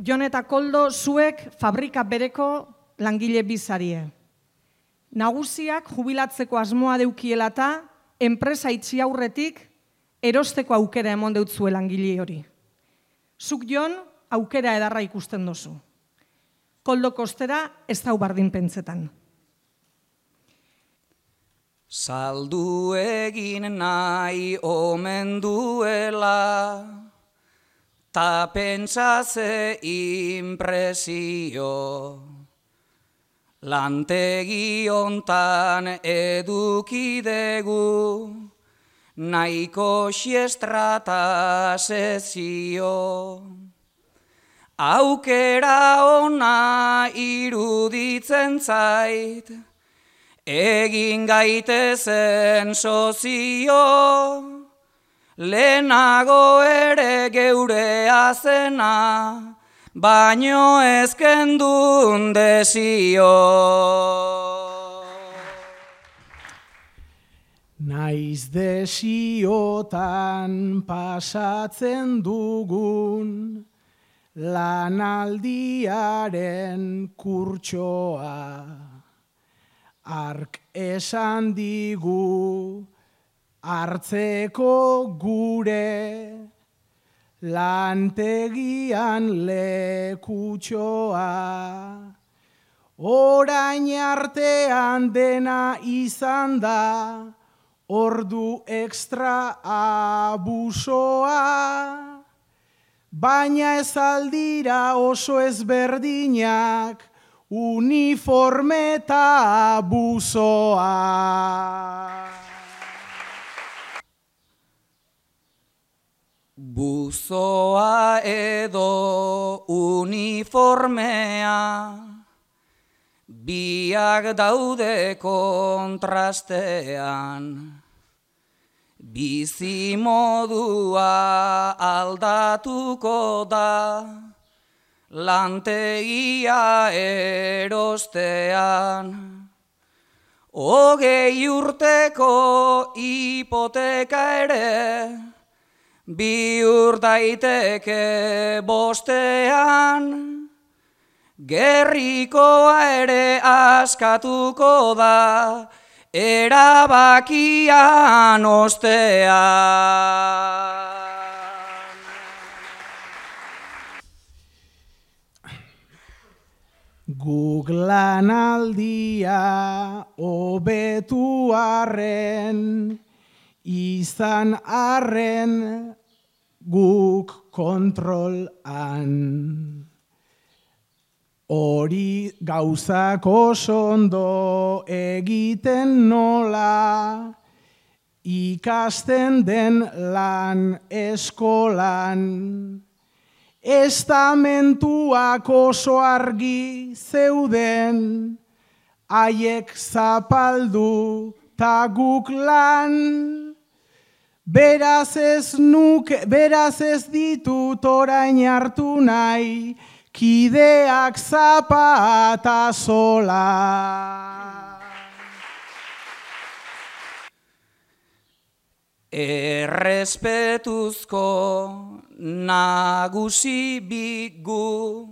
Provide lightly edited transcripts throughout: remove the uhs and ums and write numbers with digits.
Jon eta Koldo zuek fabrika bereko langile bizarie. Nagusiak jubilatzeko asmoa deukiela eta enpresa itxi aurretik erosteko aukera emon deutzue langile hori. Zuk Jon aukera edarra ikusten dozu. Koldo kostera ez dau bardin pentsetan. Saldu egin nahi omen duela, ta pentsa ze impresio. Lantegi hontan edukidegu, nahiko xiestrata sezio. Aukera ona iruditzen zait, egin gaitezen sozio, lehenago ere geurea zena, baino ezkendun desio. Naiz desiotan pasatzen dugun, lanaldiaren kurtsoa. Ark esan digu hartzeko gure lantegian lekutxoa. Orain artean dena izan da ordu ekstra abusoa. Baina ez aldira oso ezberdinak uniforme eta buzoa. Buzoa edo uniformea, biak daude kontrastean. Bizi modua aldatuko da, lantegia erostean. 20 urteko hipoteka ere, bihur daiteke bostean. Gerrikoa ere askatuko da, erabakian ostean. Guk lanaldia hobetu arren, izan arren guk kontrolan. Hori gauzak oso ondo egiten nola, ikasten den lan eskolan. Estamentuak oso argi zeuden, haiek zapaldu ta guk lan. Beraz ez ditut orain hartu nahi, kideak zapata sola. Errespetuzko nagusi bigu,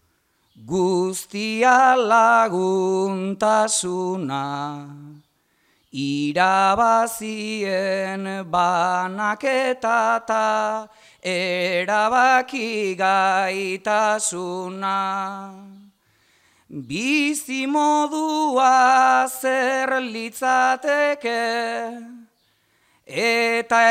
guztia laguntasuna, irabazien banaketa ta erabaki gaitasuna. Bizi modua zer litzateke, eta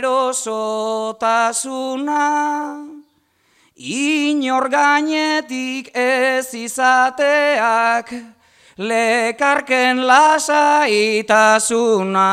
erosotasuna, inor gainetik ez izateak, lekarken lasaitasuna.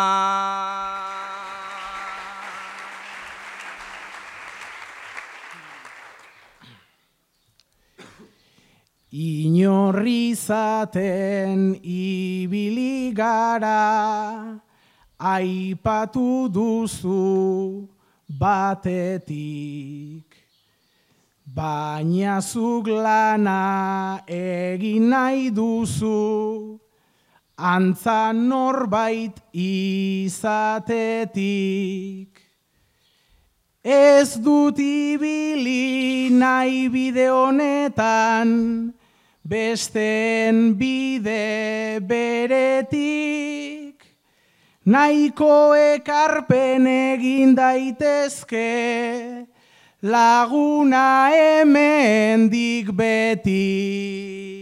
Inorri izaten ibili gara, aipatu duzu batetik. Baina zuk lana egin nahi duzu, antza norbait izatetik. Ez dut ibili nahi bide honetan, besteen bide beretik, nahiko ekarpen egin daitezke, laguna hemendik beti.